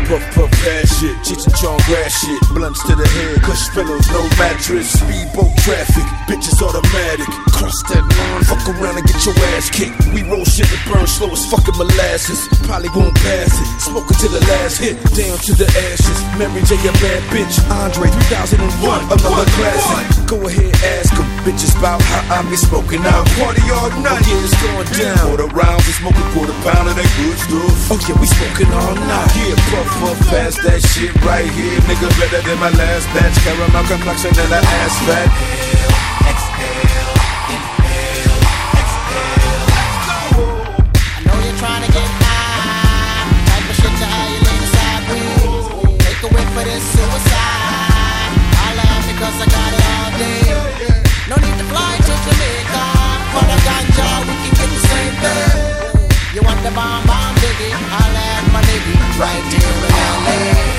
puff, puff, ass shit. Cheech and Chong grass shit. Blunts to the head, cush pillows, no mattress. Speedboat traffic, bitches automatic. Cross that line, fuck around and get your ass kicked. We roll shit that burn slow as fucking molasses. Probably won't pass it. Smoking to the last hit, down to the ashes. Mary J, a bad bitch. Andre 3001, another classic. Go ahead, ask them bitches about how I be smoking out. Party all night, oh, yeah, it's going down. Quarter rounds, we smoking quarter pound of that good stuff. Oh yeah, we smoking all night. Yeah, puff, puff, pass that shit right here. Nigga better than my last batch. Caramel complexion and an ass fat. Cause I got it all day. No need to fly to Jamaica. For the ganja, we can get the same thing. You want the bomb, bomb, diggy? I'll add my nigga right here in LA.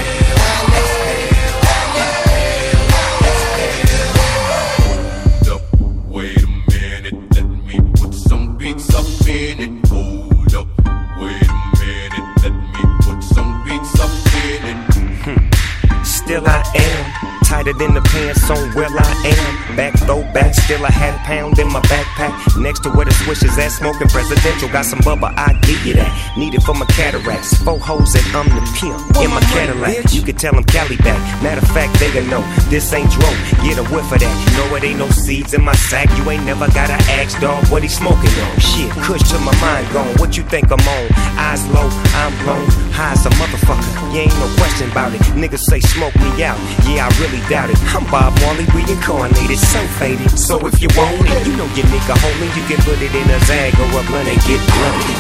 Hold up, wait a minute. Let me put some beats up in it. Hold up, wait a minute. Let me put some beats up in it. Still I am tighter than the pants on where I am. Back throwback, still a half pound in my backpack. Next to where the swish is at, smoking presidential. Got some bubba, I give you that. Need it for my cataracts. 4 hoes and I'm the pimp in my Cadillac. You can tell them Cali back. Matter of fact, they gon' know this ain't dro. Get a whiff of that. You know it ain't no seeds in my sack. You ain't never gotta ask, dog, what he smoking on. Shit, kush to my mind gone. What you think I'm on? Eyes low, I'm blown. High as a motherfucker. You ain't no question about it. Niggas say smoke me out. Yeah, I really doubt it. I'm Bob Marley, reincarnated, so faded. So if you want it, you know your nigga homie, you can put it in a Zag or a blunt and get blunted.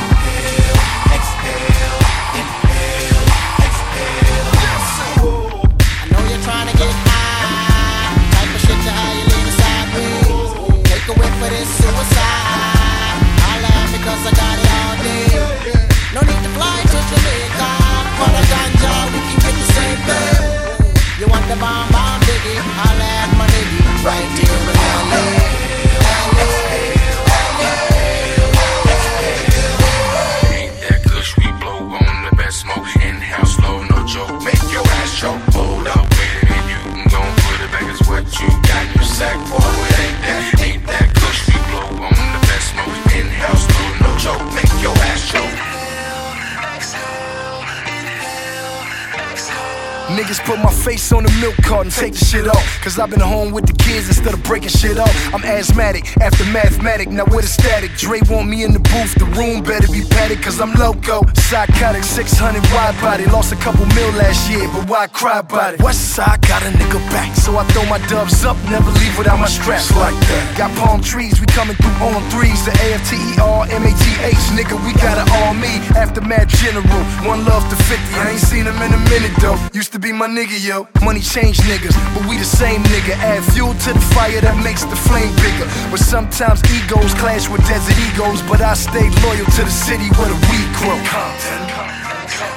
I know you're trying to get high. Type of shit to how you lean sideways. Take a whiff for this suicide. I'll laugh because I got it all day. No need to fly to Jamaica. For the ganja, we can get the same thing. You want the bomb, bomb, diggy? I'll add my nigga right here in LA. Ain't that kush we blow on the best smoke? In-house low, no joke, make your ass choke. Hold up, wait a minute, you can go and put it back. It's what you got in your sack, boy, it ain't that kush we blow on the best smoke? In-house low, no joke, make your ass choke. Niggas put my face on the milk carton, take the shit off. Cause I've been home with the kids instead of breaking shit off. I'm asthmatic, after mathematic, now with a static. Dre want me in the booth, the room better be padded. Cause I'm loco, psychotic, 600 wide body. Lost a couple mil last year, but why cry about it? West side got a nigga back, so I throw my dubs up, never leave without my straps like that. Got palm trees, we coming through on threes. The AFTERMATH, nigga, we got an army. Aftermath general, one love to 50. I ain't seen him in a minute though. Used to be my nigga, yo. Money change niggas, but we the same nigga. Add fuel to the fire that makes the flame bigger. But sometimes egos clash with desert egos. But I stayed loyal to the city where the weed grow. Compton.